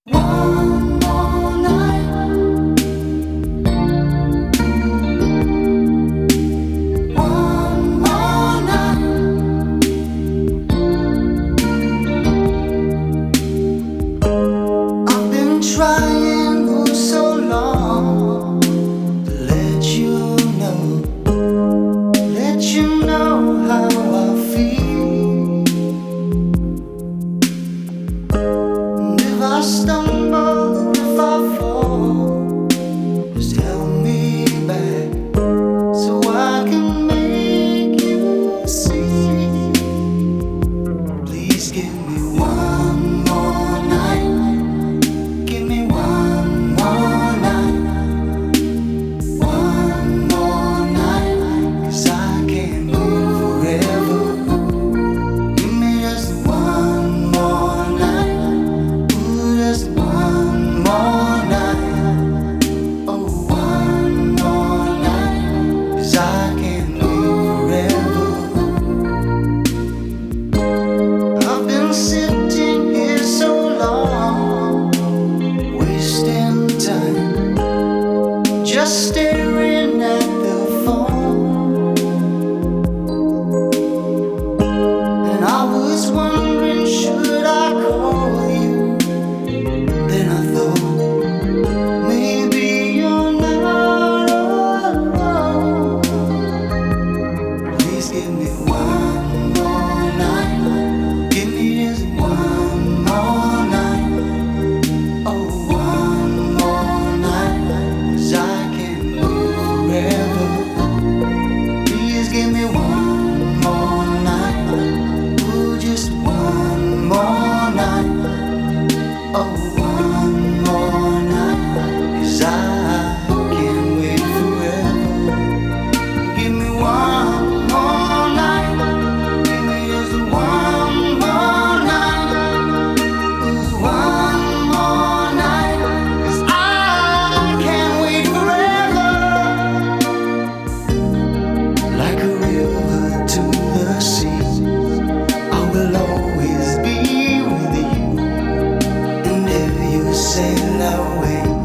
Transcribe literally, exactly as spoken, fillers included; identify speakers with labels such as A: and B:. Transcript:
A: One more night, one more night. I've been trying for so long to let you know, let you know how I feel. And if I stumble, if I fall, just help me back so I can make you see. Please give me one more night. Give me one more night. One more night. 'Cause I can't live forever. Give me just one more night. Ooh, just one more night. Oh, one more night. 'Cause I can't live forever. I've been sitting here so long, wasting time, just staring at the phone. And I was wondering, should I call you? Then I thought, maybe you're not alone. Please give me one more night. Give me just one more night. Oh, one more night. 'Cause I can't live forever. Please give me one more night. Ooh, just one more night. Oh, one more night. 'Cause I can't wait forever. Give me one more night. Give me just one more night. Ooh, one more night. 'Cause I can't wait forever. Like a river to the sea, I will always be with you. And if you sail away,